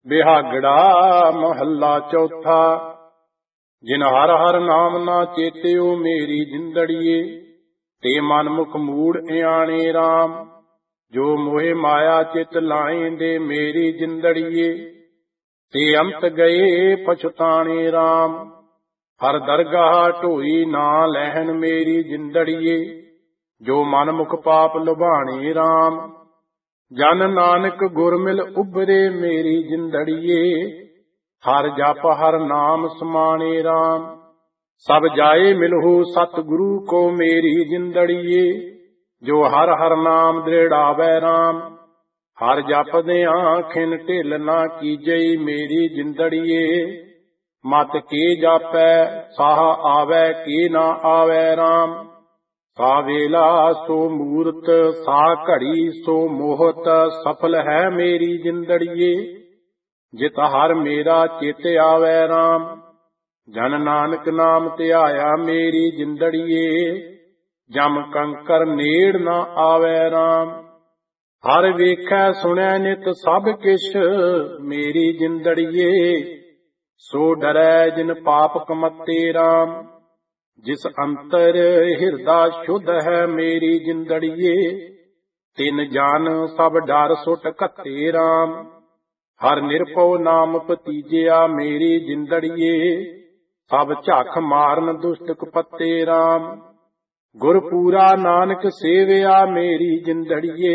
ਬਿਹਾਗੜਾ ਮਹੱਲਾ ਚੌਥਾ। ਜਿਨ ਹਰ ਹਰ ਨਾਮ ਨਾ ਚੇਤਿਓ ਮੇਰੀ ਜਿੰਦੜੀਏ, ਤੇ ਮਨ ਮੁਖ ਮੂੜ ਇਆਣੇ ਰਾਮ। ਜੋ ਮੋਹਿ ਮਾਇਆ ਚਿਤ ਲਾਏਂਦੇ ਮੇਰੀ ਜਿੰਦੜੀਏ, ਤੇ ਅੰਤ ਗਏ ਪਛਤਾਣੇ ਰਾਮ। ਹਰ ਦਰਗਾਹ ਢੋਈ ਨਾ ਲੈਹਨ ਮੇਰੀ ਜਿੰਦੜੀਏ, ਜੋ ਮਨ ਮੁਖ ਪਾਪ ਲੁਭਾਣੇ ਰਾਮ। ਜਨ ਨਾਨਕ ਗੁਰ ਮਿਲ ਉਬਰੇ ਮੇਰੀ ਜਿੰਦੜੀਏ, ਹਰ ਜਪ ਹਰ ਨਾਮ ਸਮਾਣੇ ਰਾਮ। ਸਭ ਜਾਏ ਮਿਲਹੁ ਸਤਿਗੁਰੂ ਕੋ ਮੇਰੀ ਜਿੰਦੜੀਏ, ਜੋ ਹਰ ਹਰ ਨਾਮ ਦ੍ਰਿੜਾਵੈ ਰਾਮ। ਹਰ ਜਪਦਿਆਂ ਖਿਨ ਢਿੱਲ ਨਾ ਕੀਜਈ ਮੇਰੀ ਜਿੰਦੜੀਏ, ਮਤ ਕੇ ਜਾਪੈ ਸਾਹ ਆਵੈ ਕੇ ਨਾ ਆਵੈ ਰਾਮ। ਸਾ ਵੇਲਾ ਸੋ ਮੂਰਤ ਸਾ ਘੜੀ ਸੋ ਮੋਹਤ, ਸਫਲ ਹੈ ਮੇਰੀ ਜਿੰਦੜੀਏ, ਜਿਤ ਹਰ ਮੇਰਾ ਚਿਤ ਆਵੈ ਰਾਮ। ਜਨ ਨਾਨਕ ਨਾਮ ਧਿਆਇਆ ਮੇਰੀ ਜਿੰਦੜੀਏ, ਜਮ ਕੰਕਰ ਨੇੜ ਨਾ ਆਵੈ ਰਾਮ। ਹਰ ਵੇਖੈ ਸੁਣੈ ਨਿਤ ਸਭ ਕਿਛ ਮੇਰੀ ਜਿੰਦੜੀਏ, ਸੋ ਡਰੈ ਜਿਨ ਪਾਪ ਕਮਤੇ ਰਾਮ। ਜਿਸ ਅੰਤਰ ਹਿਰਦਾ ਸ਼ੁੱਧ ਹੈ ਮੇਰੀ ਜਿੰਦੜੀਏ, ਤਿਨ ਜਾਨ ਸਭ ਡਰ ਸੁਟ ਘੱਤੇ ਰਾਮ। ਹਰ ਨਿਰਭਉ ਨਾਮ ਭਤੀਜਿਆ ਮੇਰੀ ਜਿੰਦੜੀਏ, ਸਭ ਝੱਖ ਮਾਰਨ ਦੁਸ਼ਟ ਕੁਪੱਤੇ ਰਾਮ। ਗੁਰ ਪੂਰਾ ਨਾਨਕ ਸੇਵਿਆ ਮੇਰੀ ਜਿੰਦੜੀਏ,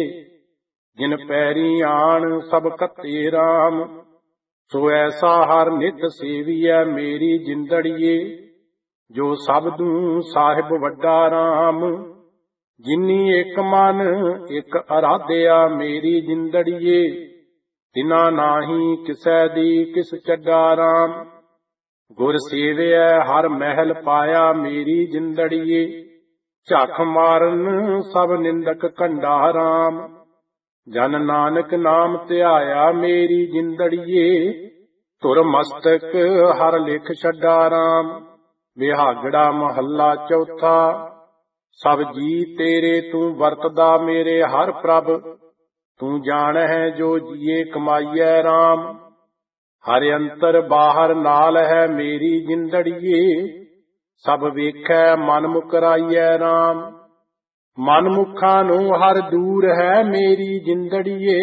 ਜਿਨ ਪੈਰੀ ਆਣ ਸਭ ਘੱਤੇ ਰਾਮ। ਸੋ ਐਸਾ ਹਰ ਨਿਤ ਸੇਵੀਐ ਮੇਰੀ ਜਿੰਦੜੀਏ, ਜੋ ਸਬਦੂ ਸਾਹਿਬ ਵੱਡਾ ਰਾਮ। ਜਿਨੀ ਇੱਕ ਮਨ ਇੱਕ ਅਰਾਧਿਆ ਮੇਰੀ ਜਿੰਦੜੀਏ, ਤਿਨਾ ਨਾਹੀ ਕਿਸੈ ਦੀ ਕਿਸ ਚੱਡਾ ਰਾਮ। ਗੁਰ ਸੇਵਿਐ ਹਰ ਮਹਿਲ ਪਾਇਆ ਮੇਰੀ ਜਿੰਦੜੀਏ, ਝੱਖ ਮਾਰਨ ਸਭ ਨਿੰਦਕ ਕੰਡਾ ਰਾਮ। ਜਨ ਨਾਨਕ ਨਾਮ ਧਿਆਇਆ ਮੇਰੀ ਜਿੰਦੜੀਏ, ਧੁਰ ਮਸਤਕ ਹਰ ਲਿਖ ਛੱਡਾ ਰਾਮ। ਬਿਹਾਗੜਾ ਮਹੱਲਾ ਚੌਥਾ। ਸਭ ਜੀ ਤੇਰੇ ਤੂੰ ਵਰਤਦਾ ਮੇਰੇ ਹਰ ਪ੍ਰਭ, ਤੂੰ ਜਾਣਹਿ ਜੋ ਜੀਏ ਕਮਾਈਐ ਰਾਮ। ਹਰ ਅੰਤਰ ਬਾਹਰ ਨਾਲ ਹੈ ਮੇਰੀ ਜਿੰਦੜੀਏ, ਸਭ ਵੇਖੈ ਮਨ ਮੁਕਰਾਈਐ ਰਾਮ। ਮਨ ਮੁਖਾਂ ਨੂੰ ਹਰ ਦੂਰ ਹੈ ਮੇਰੀ ਜਿੰਦੜੀਏ,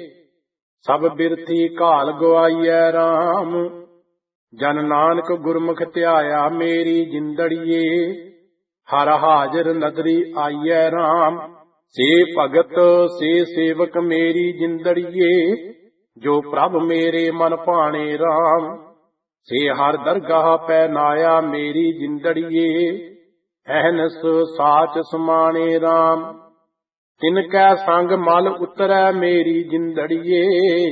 ਸਭ ਬਿਰਥੀ ਘਾਲ ਗਵਾਈਐ ਰਾਮ। ਜਨ ਨਾਨਕ ਗੁਰਮੁਖ ਧਿਆਇਆ ਮੇਰੀ ਜਿੰਦੜੀਏ, ਹਰ ਹਾਜ਼ਰ ਨਦਰੀ ਆਈਐ ਰਾਮ। ਸੇ ਭਗਤ ਸੇ ਸੇਵਕ ਮੇਰੀ ਜਿੰਦੜੀਏ, ਜੋ ਪ੍ਰਭ ਮੇਰੇ ਮਨ ਭਾਣੇ ਰਾਮ। ਸੇ ਹਰ ਦਰਗਾਹ ਪੈ ਨਾਇਆ ਮੇਰੀ ਜਿੰਦੜੀਏ, ਅਹਨਸ ਸਾਚ ਸਮਾਣੇ ਰਾਮ। ਤਿਨ ਕੈ ਸੰਗ ਮਲ ਉਤਰੈ ਮੇਰੀ ਜਿੰਦੜੀਏ,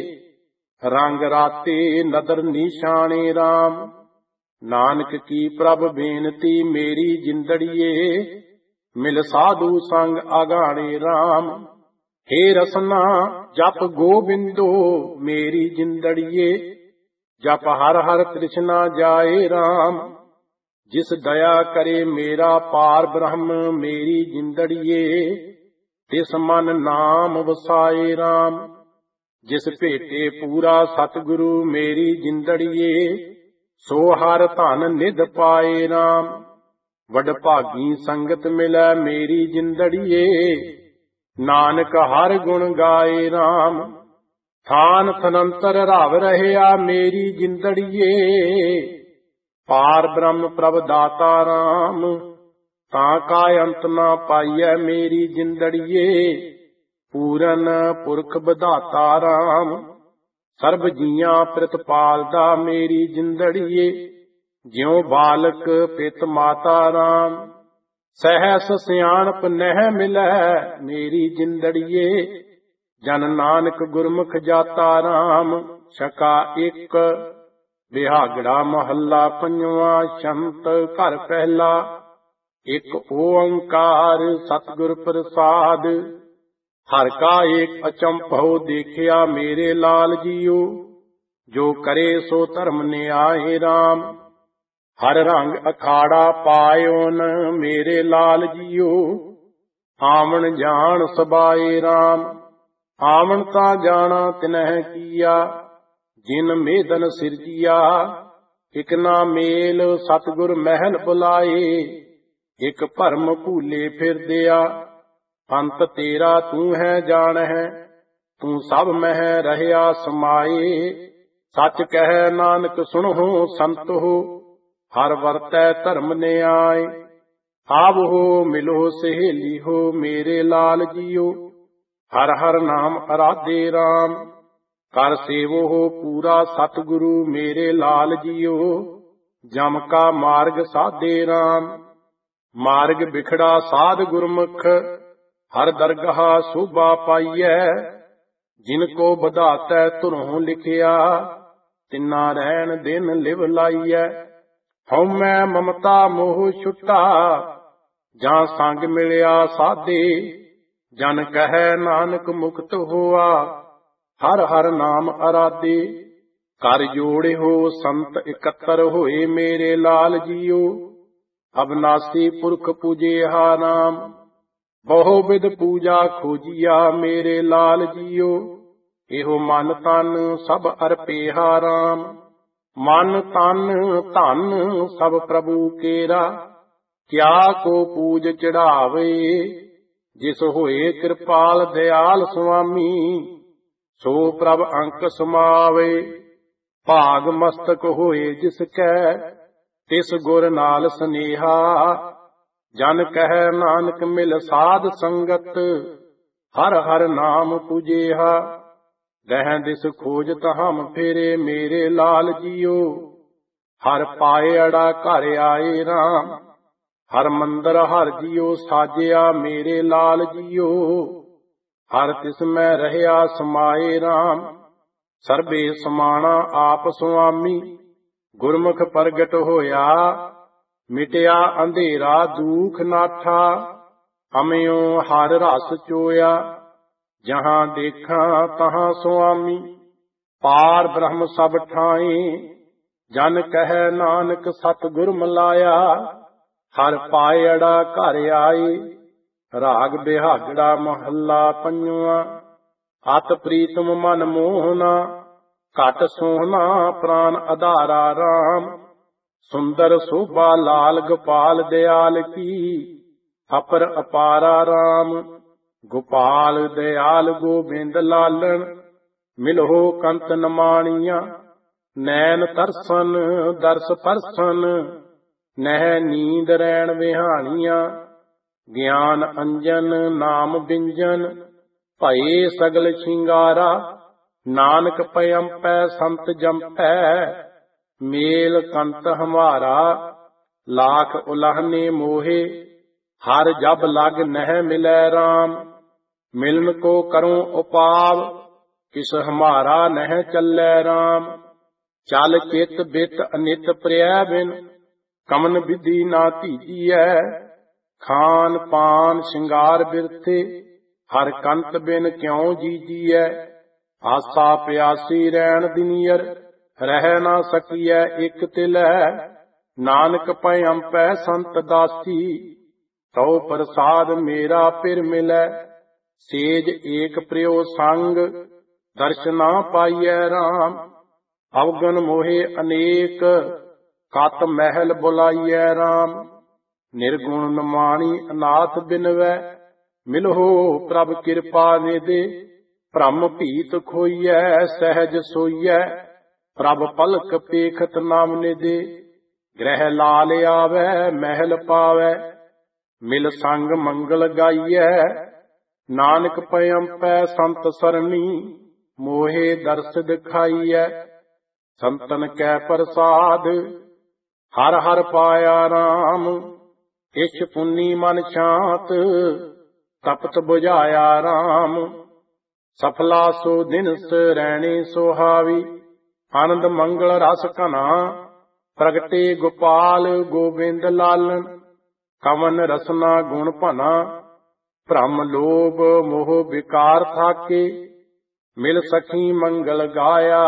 ਰੰਗ ਰਾਤੇ ਨਦਰ ਨਿਸ਼ਾਨੇ ਰਾਮ। ਨਾਨਕ ਕੀ ਪ੍ਰਭ ਬੇਨਤੀ ਮੇਰੀ ਜਿੰਦੜੀਏ, ਮਿਲ ਸਾਧੂ ਸੰਗ ਆਗਾਣੇ ਰਾਮ। ਹੇ ਰਸਨਾ ਜਪ ਗੋਬਿੰਦੋ ਮੇਰੀ ਜਿੰਦੜੀਏ, ਜਪ ਹਰ ਹਰ ਤ੍ਰਿਸ਼ਨਾ ਜਾਏ ਰਾਮ। ਜਿਸ ਦਇਆ ਕਰੇ ਮੇਰਾ ਪਾਰ ਬ੍ਰਹਮ ਮੇਰੀ ਜਿੰਦੜੀਏ, ਤਿਸ ਮਨ ਨਾਮ ਵਸਾਏ ਰਾਮ। ਜਿਸ ਭੇਟੇ ਪੂਰਾ ਸਤਿਗੁਰੂ ਮੇਰੀ ਜਿੰਦੜੀਏ, ਸੋ ਹਰ ਧਨ ਨਿਧ ਪਾਏ ਰਾਮ। ਵਡ ਭਾਗੀ ਸੰਗਤ ਮਿਲੈ ਮੇਰੀ ਜਿੰਦੜੀਏ, ਨਾਨਕ ਹਰ ਗੁਣ ਗਾਏ ਰਾਮ। ਥਾਨ ਥਨੰਤਰ ਰਵ ਰਹਿਆ ਮੇਰੀ ਜਿੰਦੜੀਏ, ਪਾਰ ਬ੍ਰਹਮ ਪ੍ਰਭ ਦਾਤਾ ਰਾਮ। ਤਾਂ ਕਾ ਅੰਤ ਨਾ ਪਾਈਐ ਮੇਰੀ ਜਿੰਦੜੀਏ, ਪੂਰਨ ਪੁਰਖ ਵਿਧਾਤਾ ਰਾਮ। ਸਰਬ ਜੀਆਂ ਪ੍ਰਿਤਪਾਲਦਾ ਮੇਰੀ ਜਿੰਦੜੀਏ, ਜਿਉ ਬਾਲਕ ਪਿਤ ਮਾਤਾ ਰਾਮ। ਸਹਿਸ ਸਿਆਣਪ ਨਹਿ ਮਿਲੈ ਮੇਰੀ ਜਿੰਦੜੀਏ, ਜਨ ਨਾਨਕ ਗੁਰਮੁਖ ਜਾਤਾ ਰਾਮ। ਛਕਾ ਇੱਕ। ਬਿਹਾਗੜਾ ਮਹੱਲਾ ਪੰਜਵਾ। ਸ਼ੰਤ ਘਰ ਪਹਿਲਾ। ਇੱਕ ਓੰਕਾਰ ਸਤਿਗੁਰ ਪ੍ਰਸਾਦ। ਹਰ ਕਾ ਏਕ ਅਚੰਭਉ ਦੇਖਿਆ ਮੇਰੇ ਲਾਲ ਜੀਓ, ਜੋ ਕਰੇ ਸੋ ਧਰਮ ਨਿਆਏ ਰਾਮ। ਹਰ ਰੰਗ ਅਖਾੜਾ ਪਾਇਓਨ ਮੇਰੇ ਲਾਲ ਜੀਓ, ਆਵਣ ਜਾਣ ਸਬਾਏ ਰਾਮ। ਆਵਣ ਤਾਂ ਜਾਣਾ ਤਿਨਹਿ ਕੀਆ, ਜਿਨ ਮੇਦਨ ਸਿਰਜੀਆ। ਇਕ ਨਾ ਮੇਲ ਸਤਿਗੁਰ ਮਹਿਲ ਬੁਲਾਏ, ਇਕ ਭਰਮ ਭੂਲੇ ਫਿਰਦਿਆ। ਅੰਤ ਤੇਰਾ ਤੂੰ ਹੈ ਜਾਣਹਿ, ਤੂੰ ਸਭ ਮਹਿ ਰਹਿਆ ਸਮਾਏ। ਸੱਚ ਕਹਿ ਨਾਨਕ ਸੁਣਹੁ ਸੰਤੋ, ਹਰ ਵਰਤੈ ਧਰਮ ਨਿਆਏ। ਆਵੋ ਮਿਲੋ ਸਹੇਲੀ ਹੋ ਮੇਰੇ ਲਾਲ ਜੀਓ, ਹਰ ਹਰ ਨਾਮ ਅਰਾਧੇ ਰਾਮ। ਕਰ ਸੇਵੋ ਹੋ ਪੂਰਾ ਸਤਿਗੁਰੂ ਮੇਰੇ ਲਾਲ ਜੀਓ, ਜਮ ਕਾ ਮਾਰਗ ਸਾਧੇ ਰਾਮ। ਮਾਰਗ ਬਿਖੜਾ ਸਾਧ ਗੁਰਮੁਖ, ਹਰ ਦਰਗਾਹ ਸੋਭਾ ਪਾਈਐ। ਜਿਨ ਕੋ ਵਧਾਤੈ ਧੁਰੋਂ ਲਿਖਿਆ, ਤਿੰਨਾ ਰਹਿਣ ਦਿਨ ਲਿਵ ਲਾਈਐ। ਹਉਮੈ ਮਮਤਾ ਮੋਹ ਛੁਟਾ, ਜਾਂ ਸੰਗ ਮਿਲਿਆ ਸਾਧੇ। ਜਨ ਕਹੈ ਨਾਨਕ ਮੁਕਤ ਹੋਆ, ਹਰ ਹਰ ਨਾਮ ਅਰਾਧੇ। ਕਰ ਜੋੜਿਓ ਸੰਤ ਇਕੱਤਰ ਹੋਏ ਮੇਰੇ ਲਾਲ ਜੀਓ, ਅਬਨਾਸੀ ਪੁਰਖ ਪੂਜਿਆ ਨਾਮ। ਬਹੁ ਵਿਧ ਪੂਜਾ ਖੋਜੀਆ ਮੇਰੇ ਲਾਲ ਜੀਓ, ਇਹੋ ਮਨ ਤਨ ਸਭ ਅਰਪਿਆ ਰਾਮ। ਮਨ ਤਨ ਧਨ ਸਭ ਪ੍ਰਭੂ ਕੇਰਾ, ਕਿਆ ਕੋ ਪੂਜ ਚੜਾਵੇ। ਜਿਸ ਹੋਏ ਕਿਰਪਾਲ ਦਿਆਲ ਸੁਆਮੀ, ਸੋ ਪ੍ਰਭ ਅੰਕ ਸਮਾਵੇ। ਭਾਗ ਮਸਤਕ ਹੋਏ ਜਿਸ ਕੈ, ਤਿਸ ਗੁਰ ਨਾਲ ਸਨੇਹਾ। ਜਨ ਕਹਿ ਨਾਨਕ ਮਿਲ ਸਾਧ ਸੰਗਤ, ਹਰ ਹਰ ਨਾਮ ਪੂਜਿਆ। ਦਹਿ ਦਿਸ ਖੋਜਤ ਹਮ ਫੇਰੇ ਮੇਰੇ ਲਾਲ ਜੀਓ, ਹਰ ਪਾਏ ਅੜਾ ਘਰ ਆਏ ਰਾਮ। ਹਰ ਮੰਦਰ ਹਰ ਜੀਓ ਸਾਜਿਆ ਮੇਰੇ ਲਾਲ ਜੀਓ, ਹਰ ਤਿਸ ਮੈਂ ਰਹਿਆ ਸਮਾਏ ਰਾਮ। ਸਰਬੇ ਸਮਾਣਾ ਆਪ ਸੁਆਮੀ, ਗੁਰਮੁਖ ਪ੍ਰਗਟ ਹੋਇਆ। ਮਿਟਿਆ ਅੰਧੇਰਾ ਦੂਖ ਨਾਠਾ, ਅਮਿਓ ਹਰ ਰਸ ਚੋਇਆ। ਜਹਾਂ ਦੇਖਾਂ ਤਹਾਂ ਸੁਆਮੀ, ਪਾਰ ਬ੍ਰਹਮ ਸਭ ਠਾਏ। ਜਨ ਕਹਿ ਨਾਨਕ ਸਤਿਗੁਰ ਮਿਲਾਇਆ, ਹਰ ਪਾਏ ਅੜਾ ਘਰ ਆਏ। ਰਾਗ ਬਿਹਾਗੜਾ ਮਹੱਲਾ ਪੰਜਵਾਂ। ਅਤ ਪ੍ਰੀਤਮ ਮਨ ਮੋਹਨਾ, ਘਟ ਸੋਹਣਾ ਪ੍ਰਾਨ ਆਧਾਰਾ ਰਾਮ। ਸੁੰਦਰ ਸੋਭਾ ਲਾਲ ਗੋਪਾਲ ਦਿਆਲ ਕੀ, ਅਪਰ ਅਪਾਰਾ ਰਾਮ। ਗੋਪਾਲ ਦਿਆਲ ਗੋਬਿੰਦ ਲਾਲਨ, ਮਿਲੋ ਕੰਤ ਨਮਾਣੀਆਂ। ਨੈਣ ਤਰਸਨ ਦਰਸ ਪਰਸਨ, ਨਹਿ ਨੀਂਦ ਰੈਣ ਵਿਹਾਣੀਆਂ। ਗਿਆਨ ਅੰਜਨ ਨਾਮ ਬਿੰਜਨ, ਭਏ ਸਗਲ ਸ਼ਿੰਗਾਰਾ। ਨਾਨਕ ਪਇੰਪੈ ਸੰਤ ਜੰਪੈ, ਮੇਲ ਕੰਤ ਹਮਾਰਾ। ਲਾਖ ਉਲਾਹਨੇ ਮੋਹੇ, ਹਰ ਜਬ ਲਗ ਨਹਿ ਮਿਲੈ ਰਾਮ। ਮਿਲਨ ਕੋ ਕਰੂੰ ਉਪਾਵ, ਕਿਸ ਹਮਾਰਾ ਨਹਿ ਚੱਲੈ ਰਾਮ। ਚਲ ਚਿਤ ਬਿਤ ਅਨਿਤ ਪ੍ਰਿਆ ਬਿਨ, ਕਮਨ ਵਿਧੀ ਨਾ ਧੀਜੀਐ। ਖਾਨ ਪਾਨ ਸ਼ਿੰਗਾਰ ਬਿਰਥੇ, ਹਰ ਕੰਤ ਬਿਨ ਕਿਉ ਜੀਜੀਐ। ਆਸਾ ਪਿਆਸੀ ਰੈਣ ਦਿਨੀਅਰ, ਰਹਿ ਨਾ ਸਕੀਐ ਇਕ ਤਿਲੈ। ਨਾਨਕ ਪਇੰਪੈ ਸੰਤ ਦਾਸੀ, ਤਉ ਪ੍ਰਸਾਦ ਮੇਰਾ ਫਿਰ ਮਿਲੈ। ਸੇਜ ਏਕ ਪ੍ਰਿਯੋ ਸੰਗ, ਦਰਸ਼ ਨਾ ਪਾਈਐ ਰਾਮ। ਅਵਗਨ ਮੋਹੇ ਅਨੇਕ, ਕਤ ਮਹਿਲ ਬੁਲਾਈਐ ਰਾਮ। ਨਿਰਗੁਣ ਨਮਾਣੀ ਅਨਾਥ ਬਿਨਵੈ, ਮਿਲੋ ਪ੍ਰਭ ਕਿਰਪਾ ਨਿਧੇ। ਭ੍ਰਮ ਭੀਤ ਖੋਈਐ ਸਹਿਜ ਸੋਈਐ, ਪ੍ਰਭ ਪਲਕ ਪੇਖਤ ਨਾਮ ਨਿਧੇ। ਗ੍ਰਹਿ ਲਾਲ ਆਵੈ ਮਹਿਲ ਪਾਵੈ, ਮਿਲ ਸੰਗ ਮੰਗਲ ਗਾਈਐ। ਨਾਨਕ ਪਇੰਪੈ ਸੰਤ ਸਰਣੀ, ਮੋਹੇ ਦਰਸ ਦਿਖਾਈਐ। ਸੰਤਨ ਕੈ ਪ੍ਰਸਾਦ, ਹਰ ਹਰ ਪਾਇਆ ਰਾਮ। ਇਛ ਪੁੰਨੀ ਮਨ ਸ਼ਾਂਤ, ਤਪਤ ਬੁਝਾਇਆ ਰਾਮ। ਸਫਲਾ ਸੋ ਦਿਨਸ ਰੈਣੀ ਸੁਹਾਵੀ, ਆਨੰਦ ਮੰਗਲ ਰਸ ਘਨਾ। ਪ੍ਰਗਟੇ ਗੋਪਾਲ ਗੋਬਿੰਦ ਲਾਲਨ, ਕਵਨ ਰਸਨਾ ਗੁਣ ਭਨਾ। ਭ੍ਰਮ ਲੋਭ ਮੋਹ ਵਿਕਾਰ ਥਾਕੇ, ਮਿਲ ਸਖੀ ਮੰਗਲ ਗਾਇਆ।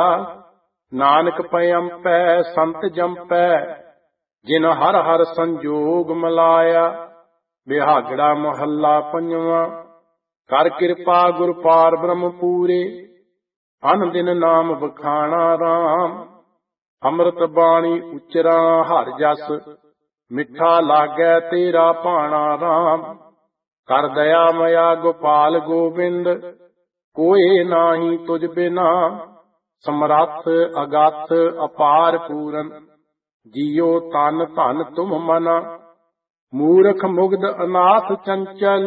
ਨਾਨਕ ਪਇੰਪੈ ਸੰਤ ਜੰਪੈ, ਜਿਨ ਹਰ ਹਰ ਸੰਜੋਗ ਮਿਲਾਇਆ। ਬਿਹਾਗੜਾ ਮਹੱਲਾ ਪੰਜਵਾਂ। ਕਰ ਕਿਰਪਾ ਗੁਰ ਪਾਰ ਬ੍ਰਹਮ ਪੂਰੇ, ਅਨ ਦਿਨ ਨਾਮ ਬਖਾਣਾ ਰਾਮ। ਅੰਮ੍ਰਿਤ ਬਾਣੀ ਉਚਰਾ ਹਰ ਜਸ, ਮਿੱਠਾ ਲਾਗੈ ਤੇਰਾ ਭਾਣਾ ਰਾਮ। ਕਰ ਦਇਆ ਮਇਆ ਗੋਪਾਲ ਗੋਬਿੰਦ, ਕੋਏ ਨਾਹੀ ਤੁਝ ਬਿਨਾ। ਸਮਰੱਥ ਅਗਾਥ ਅਪਾਰ ਪੂਰਨ, ਜੀਓ ਤਨ ਧਨ ਤੁਮ ਮਨਾ। ਮੂਰਖ ਮੁਗਧ ਅਨਾਥ ਚੰਚਲ,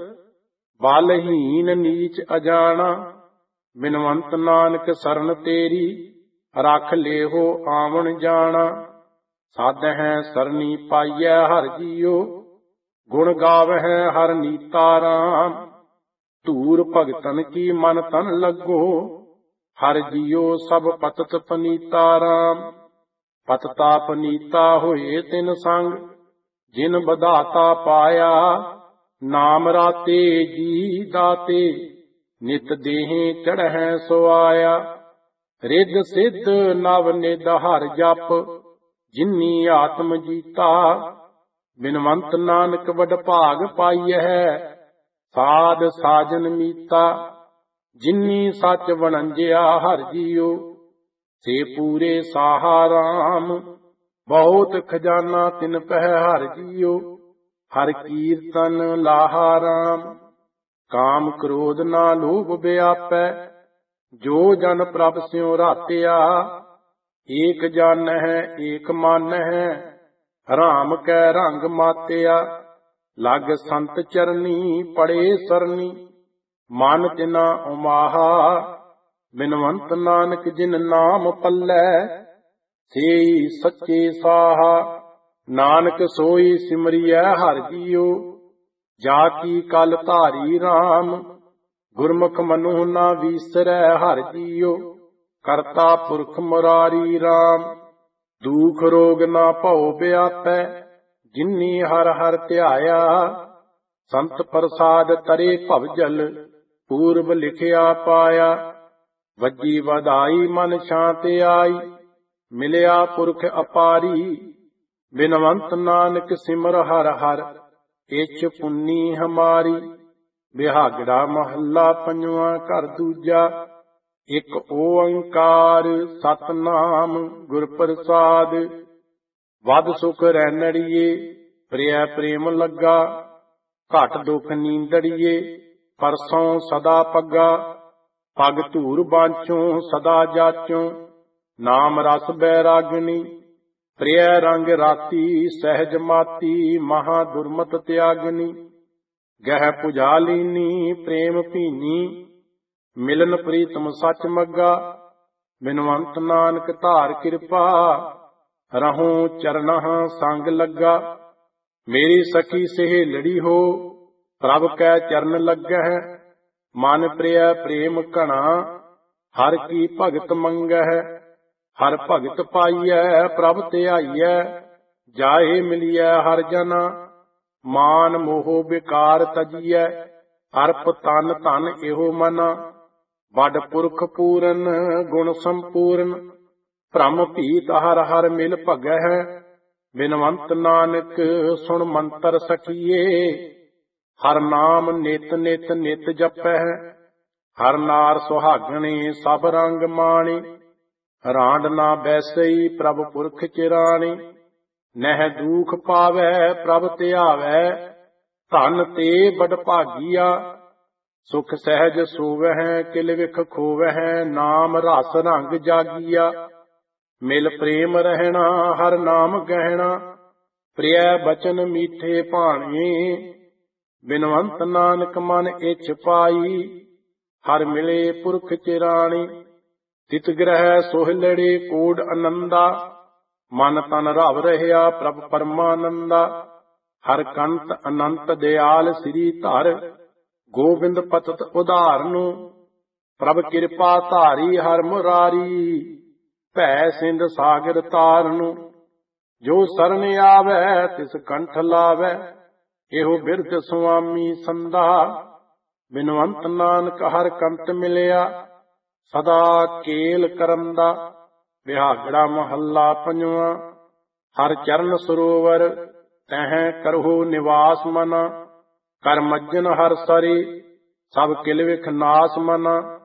ਬਲਹੀਨ ਨੀਚ ਅਜਾਣਾ। ਬਿਨਵੰਤ ਨਾਨਕ ਸਰਨ ਤੇਰੀ, ਰਖ ਲੇਹੋ ਆਵਣ ਜਾਣਾ। ਸਾਧਹਿ ਸਰਨੀ ਪਾਈਐ ਹਰਿ ਜੀਓ, ਗੁਣ ਗਾਵਹਿ ਹਰਿ ਨੀਤਾ ਰਾਮ। ਧੂਰ ਭਗਤਨ ਕੀ ਮਨ ਤਨ ਲੱਗੋ, ਹਰਿ ਜੀਓ ਸਭ ਪਤਿਤ ਪਨੀਤਾ ਰਾਮ। ਪਤਿਤਾ ਪਨੀਤਾ ਹੋਏ ਤਿਨ ਸੰਗ, ਜਿਨ ਬਧਾਤਾ ਪਾਇਆ। ਨਾਮ ਰਾਤੇ ਜੀ ਦਾਤੇ, ਨਿਤ ਦੇਹੇ ਚੜ੍ਹੈ ਸੁਆਇਆ। ਰਿੱਧ ਸਿੱਧ ਨਵ ਨਿਧ ਹਰਿ ਜਪ, ਜਿਨੀ ਆਤਮ ਜੀਤਾ। ਬਿਨਵੰਤ ਨਾਨਕ ਵਡ ਭਾਗ ਪਾਈਐ, ਸਾਧ ਸਾਜਨ ਮੀਤਾ। ਜਿਨੀ ਸੱਚ ਵਣੰਜਿਆ ਹਰਿ ਜੀਓ, ਸੇ ਪੂਰੇ ਸਾਹਾ ਰਾਮ। ਬਹੁਤ ਖਜ਼ਾਨਾ ਤਿਨ ਪਹਿ ਹਰਿ ਜੀਓ, ਹਰਿ ਕੀਰਤਨ ਲਾਹਾ ਰਾਮ। ਕਾਮ ਕ੍ਰੋਧ ਨਾ ਲੋਭ ਵਿਆਪੈ, ਜੋ ਜਨ ਪ੍ਰਭ ਸਿਉ ਰਾਤਿਆ। ਏਕ ਜਾਣਹਿ ਏਕ ਮਾਨਹਿ, ਰਾਮ ਕੈ ਰੰਗ ਮਾਤਿਆ। ਲਗ ਸੰਤ ਚਰਨੀ ਪੜੇ ਸਰਨੀ, ਮਨ ਤਿਨਾ ਉਮਾਹਾ। ਬਿਨਵੰਤ ਨਾਨਕ ਜਿਨ ਨਾਮ ਪੱਲੈ, ਸੇਈ ਸੱਚੇ ਸਾਹਾ। ਨਾਨਕ ਸੋਈ ਸਿਮਰਿਐ ਹਰਿ ਜੀਓ, ਜਾ ਕੀ ਕਲ ਧਾਰੀ ਰਾਮ। ਗੁਰਮੁਖ ਮਨੁ ਨਾ ਵੀਸਰੈ ਹਰਿ ਜੀਓ, ਕਰਤਾ ਪੁਰਖ ਮੁਰਾਰੀ ਰਾਮ। ਦੁਖ ਰੋਗ ਨਾ ਭਉ ਵਿਆਪੈ, ਜਿਨੀ ਹਰਿ ਹਰਿ ਧਿਆਇਆ। ਸੰਤ ਪ੍ਰਸਾਦ ਤਰੇ ਭਵ ਜਲ, ਪੂਰਬ ਲਿਖਿਆ ਪਾਇਆ। ਵੱਜੀ ਵਧਾਈ ਮਨ ਸ਼ਾਂਤ ਆਈ, ਮਿਲਿਆ ਪੁਰਖ ਅਪਾਰੀ। ਬਿਨਵੰਤ ਨਾਨਕ ਸਿਮਰ ਹਰਿ ਹਰਿ, ਇਛ ਪੁੰਨੀ ਹਮਾਰੀ। ਬਿਹਾਗੜਾ ਮਹੱਲਾ ਪੰਜਵਾਂ ਘਰ ਦੂਜਾ। ਇਕ ਓੰਕਾਰ ਸਤਿਨਾਮ ਗੁਰ ਪ੍ਰਸਾਦ। ਵਦ ਸੁਖ ਰੈਣੜੀਏ, ਪ੍ਰਿਆ ਪ੍ਰੇਮ ਲੱਗਾ। ਘਟ ਦੁਖ ਨੀਂਦੜੀਏ, ਪਰਸੋਂ ਸਦਾ ਪੱਗਾ। ਪਗ ਧੂਰ ਬਾਂਚੋਂ ਸਦਾ ਜਾਚੋਂ, ਨਾਮ ਰਸ ਬੈਰਾਗਣੀ। ਪ੍ਰਿਆ ਰੰਗ ਰਾਤੀ ਸਹਿਜ ਮਾਤੀ, ਮਹਾ ਦੁਰਮਤ ਤਿਆਗਨੀ। ਗਹਿ ਪੁਜਾ ਲੀਨੀ ਪ੍ਰੇਮ ਭੀਨੀ, ਮਿਲਨ ਪ੍ਰੀਤਮ ਸੱਚ ਮੱਗਾ। ਬਿਨਵੰਤ ਨਾਨਕ ਧਾਰ ਕਿਰਪਾ, ਰਹੂੰ ਚਰਨਹ ਸੰਗ ਲੱਗਾ। ਮੇਰੀ ਸਖੀ ਸਹੇਲੜੀ ਹੋ, ਪ੍ਰਭ ਕੈ ਚਰਨ ਲੱਗਹਿ। ਮਨ ਪ੍ਰਿਆ ਪ੍ਰੇਮ ਘਣਾ, ਹਰਿ ਕੀ ਭਗਤ ਮੰਗਹਿ। ਹਰਿ ਭਗਤ ਪਾਈਐ ਪ੍ਰਭ ਧਿਆਈਐ, ਜਾਹੇ ਮਿਲੀਐ ਹਰਿ ਜਨਾ। ਮਾਨ ਮੋਹ ਵਿਕਾਰ ਤਜੀਐ, ਅਰਪ ਤਨ ਧਨ ਇਹੋ ਮਨਾ। ਵੱਡ ਪੁਰਖ ਪੂਰਨ ਗੁਣ ਸੰਪੂਰਨ, ਭ੍ਰਮ ਭੀਤ ਹਰਿ ਹਰਿ ਮਿਲ ਭਗਹਿ। ਬਿਨਵੰਤ ਨਾਨਕ ਸੁਣ ਮੰਤਰ ਸਖੀਏ, ਹਰਿ ਨਾਮ ਨਿਤ ਨਿਤ ਨਿਤ ਜਪਹਿ। ਹਰਿ ਨਾਰ ਸੁਹਾਗਣੇ ਸਭ ਰੰਗ ਮਾਣੇ, ਰਾਂਡ ਨਾ ਬੈਸਈ ਪ੍ਰਭ ਪੁਰਖ ਚਿਰਾਣੇ। ਨਹਿ ਦੂਖ ਪਾਵੈ ਪ੍ਰਭ ਧਿਆਵੈ, ਧਨ ਤੇ ਬੜ ਭਾਗੀਆ। ਸੁਖ ਸਹਿਜ ਸੋਵਹਿ ਕਿਲ ਵਿਖ ਖੋਵਹਿ, ਨਾਮ ਰਸ ਰੰਗ ਜਾਗੀਆ। ਮਿਲ ਪ੍ਰੇਮ ਰਹਿਣਾ ਹਰ ਨਾਮ ਗਹਿਣਾ, ਪ੍ਰਿਆ ਬਚਨ ਮੀਠੇ ਭਾਣੇ। ਬਿਨਵੰਤ ਨਾਨਕ ਮਨ ਇਛ ਪਾਈ, ਹਰ ਮਿਲੇ ਪੁਰਖ ਚਿਰਾਣੀ। ਤਿਤ ਗ੍ਰਹਿ ਸੋਹਿਲੜੇ ਕੋਡ ਅਨੰਦਾ, ਮਨ ਤਨ ਰਵ ਰਹਿਆ ਪ੍ਰਭ ਪਰਮਾਨੰਦਾ। ਹਰ ਕੰਤ ਅਨੰਤ ਦਿਆਲ ਸ੍ਰੀ ਧਰ, ਗੋਬਿੰਦ ਪਤਤ ਉਧਾਰਨੁ। ਪ੍ਰਭ ਕਿਰਪਾ ਧਾਰੀ ਹਰਿ ਮੁਰਾਰੀ, ਭੈ ਸਿੰਧ ਸਾਗਰ ਤਾਰਨੁ। ਜੋ ਸਰਨ ਆਵੈ ਤਿਸ ਕੰਠ ਲਾਵੈ, ਇਹੋ ਬਿਰਧ ਸੁਆਮੀ ਸੰਦਾ। ਬਿਨਵੰਤ ਨਾਨਕ ਹਰਿ ਕੰਤ ਮਿਲਿਆ, ਸਦਾ ਕੇਲ ਕਰੰਦਾ। ਬਿਹਾਗੜਾ ਮਹੱਲਾ ਪੰਜਵਾਂ। ਹਰਿ ਚਰਨ ਸਰੋਵਰ, ਤਹਿ ਕਰਹੁ ਨਿਵਾਸ ਮਨਾ। ਕਰ ਮੱਜਨ ਹਰਿ ਸਰੇ, ਸਭ ਕਿਲ ਵਿਖ ਨਾਸ ਮਨਾ।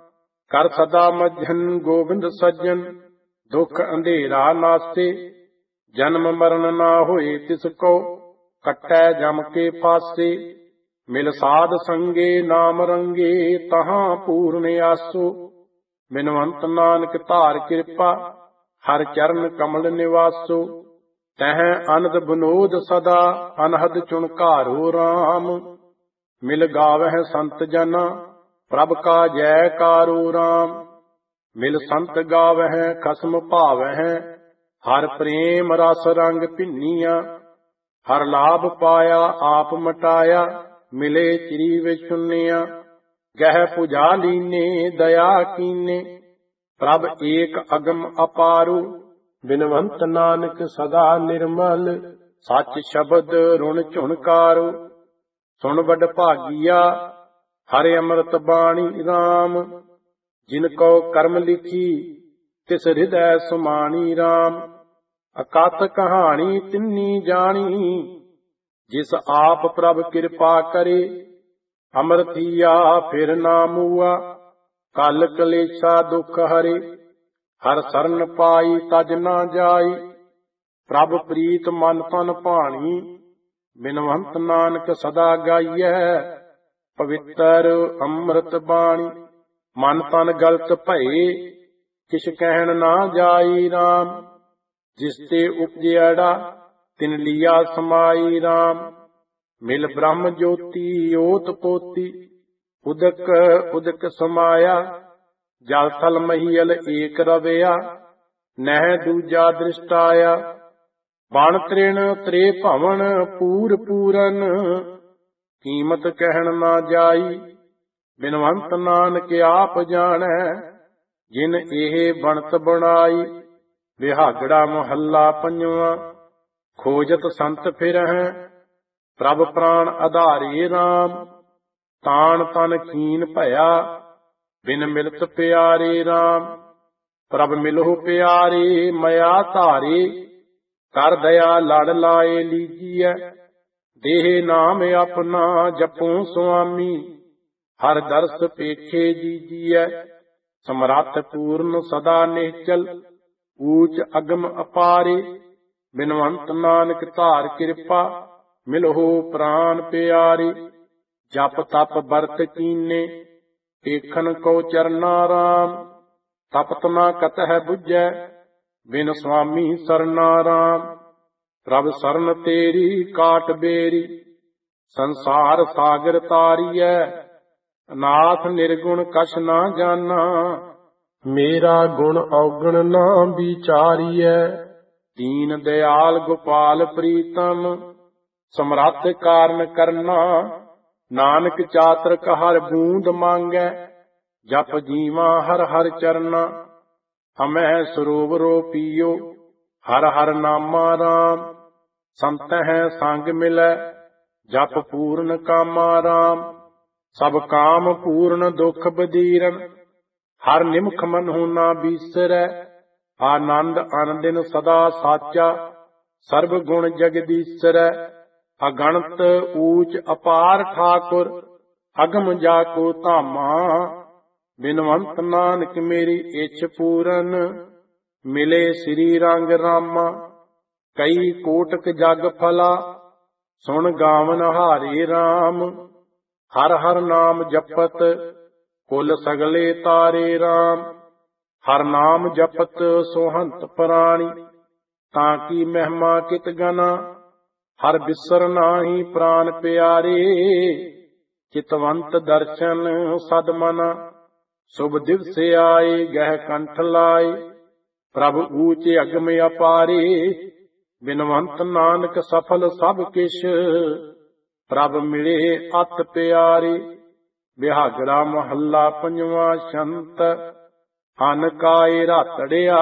ਕਰ ਸਦਾ ਮੱਝਨ ਗੋਬਿੰਦ ਸੱਜਣ, ਦੁਖ ਅੰਧੇਰਾ ਨਾਸੇ। ਜਨਮ ਮਰਨ ਨਾ ਹੋਏ ਤਿਸ ਕੋ, ਕੱਟੈ ਜਮ ਕੇ ਫਾਸੇ। ਮਿਲ ਸਾਧ ਸੰਗੇ ਨਾਮ ਰੰਗੇ, ਤਹਾਂ ਪੂਰਨ ਆਸੋ। ਬਿਨਵੰਤ ਨਾਨਕ ਧਾਰ ਕਿਰਪਾ, ਹਰ ਚਰਨ ਕਮਲ ਨਿਵਾਸੋ। ਤਹ ਅਨੰਦ ਬਨੋਦ ਸਦਾ, ਅਨਹਦ ਚੁਣਕਾਰੋ ਰਾਮ। ਮਿਲ ਗਾਵਹਿ ਸੰਤ ਜਨਾ, ਪ੍ਰਭ ਕਾ ਜੈਕਾਰੋ ਰਾਮ। ਮਿਲ ਸੰਤ ਗਾਵਹਿ ਖਸਮ ਭਾਵਹਿ, ਹਰ ਪ੍ਰੇਮ ਰਸ ਰੰਗ ਭਿੰਨੀਆਂ। ਹਰ ਲਾਭ ਪਾਇਆ ਆਪ ਮਟਾਇਆ, ਮਿਲੇ ਚਿਰੀ ਵਿਚੁੰਨਿਆ। ਗਹਿ ਪੁਜਾ ਲੀਨੇ ਦਇਆ ਕੀਨੇ, ਪ੍ਰਭ ਏਕ ਅਗਮ ਅਪਾਰੂ। ਬਿਨਵੰਤ ਨਾਨਕ ਸਦਾ ਨਿਰਮਲ, ਸੱਚ ਸ਼ਬਦ ਰੁਣ ਝੁਣਕਾਰੋ। ਸੁਣ ਵਡ ਭਾਗੀਆ, ਹਰਿ ਅੰਮ੍ਰਿਤ ਬਾਣੀ ਰਾਮ। ਜਿਨ ਕੋ ਕਰਮ ਲਿਖੀ, ਤਿਸ ਹਿਰਦੈ ਸੁਮਾਣੀ ਰਾਮ। ਅਕਥ ਕਹਾਣੀ ਤਿੰਨੀ ਜਾਣੀ, ਜਿਸ ਆਪ ਪ੍ਰਭ ਕਿਰਪਾ ਕਰੇ। ਅੰਮ੍ਰਿਤੀਆ ਫਿਰ ਨਾ ਮੂਆ, ਕਲ ਕਲੇਸ਼ਾ ਦੁਖ ਹਰੇ। ਹਰ ਸਰਨ ਪਾਈ ਤਜ ਨਾ ਜਾਈ, ਪ੍ਰਭ ਪ੍ਰੀਤ ਮਨ ਤਨ ਭਾਣੀ। ਬਿਨਵੰਤ ਨਾਨਕ ਸਦਾ ਗਾਈਐ, ਪਵਿੱਤਰ ਅੰਮ੍ਰਿਤ ਬਾਣੀ। ਮਨ ਤਨ ਗਲਤ ਭਏ, ਕਿਛ ਕਹਿਣ ਨਾ ਜਾਈ ਰਾਮ। ਜਿਸ ਤੇ ਉਪਜਿਆੜਾ, ਤਿਨ ਲੀਆ ਸਮਾਈ ਰਾਮ। ਮਿਲ ਬ੍ਰਹਮ ਜੋਤੀ ਓਤ ਪੋਤੀ, ਉਦਕ ਉਦਕ ਸਮਾਇਆ। ਜਲ ਥਲ ਮਹੀਲ ਏਕ ਰਵਿਆ, ਨਹਿ ਦੂਜਾ ਦ੍ਰਿਸ਼ਟਾਇਆ। ਬਣ ਤ੍ਰਿਣ ਤ੍ਰੇ ਭਵਨ ਪੂਰ ਪੂਰਨ, ਕੀਮਤ ਕਹਿਣ ਨਾ ਜਾਈ। ਬਿਨਵੰਤ ਨਾਨਕ ਆਪ ਜਾਣੈ, ਜਿਨ ਇਹ ਬਣਤ ਬਣਾਈ। ਬਿਹਾਗੜਾ ਮਹੱਲਾ ਪੰਜਵਾਂ। ਖੋਜਤ ਸੰਤ ਫਿਰਹਿ, ਪ੍ਰਭ ਪ੍ਰਾਣ ਆਧਾਰੇ ਰਾਮ। ਤਾਣ ਤਨ ਖੀਨ ਭਇਆ, ਬਿਨ ਮਿਲਤ ਪਿਆਰੇ ਰਾਮ। ਪ੍ਰਭ ਮਿਲਹੁ ਪਿਆਰੇ ਮਇਆ ਧਾਰੇ, ਕਰ ਦਇਆ ਲੜ ਲਾਏ ਲੀਜੀਐ। ਦੇਹ ਨਾਮ ਆਪਣਾ ਜਪੋ ਸੁਆਮੀ, ਹਰ ਦਰਸ ਪੇਖੇ ਜੀਜੀਐ। ਸਮਰੱਥ ਪੂਰਨ ਸਦਾ ਨਿਹਚਲ, ਊਚ ਅਗਮ ਅਪਾਰੇ। ਬਿਨਵੰਤ ਨਾਨਕ ਧਾਰ ਕਿਰਪਾ, ਮਿਲਹੁ ਪ੍ਰਾਨ ਪਿਆਰੇ। ਜਪ ਤਪ ਵਰਤ ਕੀਨੇ, ਏਖਨ ਕੋ ਚਰਨਾ ਰਾਮ। ਤਪਤ ਨਾ ਕਤਹਿ ਬੁਝੈ, ਬਿਨ ਸੁਆਮੀ ਸਰਨਾ ਰਾਮ। ਪ੍ਰਭ ਸਰਨ ਤੇਰੀ ਕਾਟ ਬੇਰੀ, ਸੰਸਾਰ ਸਾਗਰ ਤਾਰੀਐ। ਅਨਾਥ ਨਿਰਗੁਣ ਕਛ ਨਾ ਜਾਨਾ, ਮੇਰਾ ਗੁਣ ਔਗਣ ਨਾ ਵਿਚਾਰੀਐ। ਦੀਨ ਦਿਆਲ ਗੋਪਾਲ ਪ੍ਰੀਤਮ, ਸਮਰੱਥ ਕਾਰਨ ਕਰਨਾ। ਨਾਨਕ ਚਾਤ੍ਰਿਕ ਹਰ ਬੂੰਦ ਮੰਗੈ, ਜਪ ਜੀਵਾ ਹਰ ਹਰ ਚਰਨਾ। ਹਮੈ ਸਰੋਵਰੋ ਪੀਓ, ਹਰ ਹਰ ਨਾਮਾ ਰਾਮ। ਸੰਤਹਿ ਸੰਗ ਮਿਲੈ, ਜਪ ਪੂਰਨ ਕਾਮਾ ਰਾਮ। ਸਭ ਕਾਮ ਪੂਰਨ ਦੁਖ ਬਦੀਰਨ, ਹਰ ਨਿਮਖ ਮਨਹੁ ਨਾ ਬੀਸਰੈ। ਆਨੰਦ ਅਨੰਦਿਨ ਸਦਾ ਸਾਚਾ, ਸਰਬ ਗੁਣ ਜਗਦੀਸਰੈ। ਅਗਣਤ ਊਚ ਅਪਾਰ ਠਾਕੁਰ, ਅਗਮ ਜਾ ਕੋ ਧਾਮਾ। ਬਿਨਵੰਤ ਨਾਨਕ ਮੇਰੀ ਇੱਛ ਪੂਰਨ, ਮਿਲੇ ਸ੍ਰੀ ਰੰਗ ਰਾਮਾ। ਕਈ ਕੋਟਕ ਜਗ ਫਲਾ, ਸੁਣ ਗਾਵਨ ਹਾਰੇ ਰਾਮ। ਹਰ ਹਰ ਨਾਮ ਜਪਤ, ਕੁਲ ਸਗਲੇ ਤਾਰੇ ਰਾਮ। ਹਰ ਨਾਮ ਜਪਤ ਸੋਹੰਤ ਪ੍ਰਾਣੀ, ਤਾਂ ਕੀ ਮਹਿਮਾ ਕਿਤ ਗਨਾ। ਹਰ ਬਿਸਰ ਨਾਹੀ ਪ੍ਰਾਨ ਪਿਆਰੇ, ਚਿਤਵੰਤ ਦਰਸ਼ਨ ਸਦ ਮਨਾ। ਸ਼ੁਭ ਦਿਵਸ ਆਏ ਗਹਿ ਕੰਠ ਲਾਏ, ਪ੍ਰਭ ਊਚ ਅਗਮ ਅਪਾਰੇ। ਬਿਨਵੰਤ ਨਾਨਕ ਸਫਲ ਸਭ ਕਿਛ, ਪ੍ਰਭ ਮਿਲੇ ਅਤ ਪਿਆਰੇ। ਬਿਹਾਗੜਾ ਮਹੱਲਾ ਪੰਜਵਾਂ। ਸ਼ੰਤ ਅਨ ਕਾਏ ਰਾਤੜਿਆ,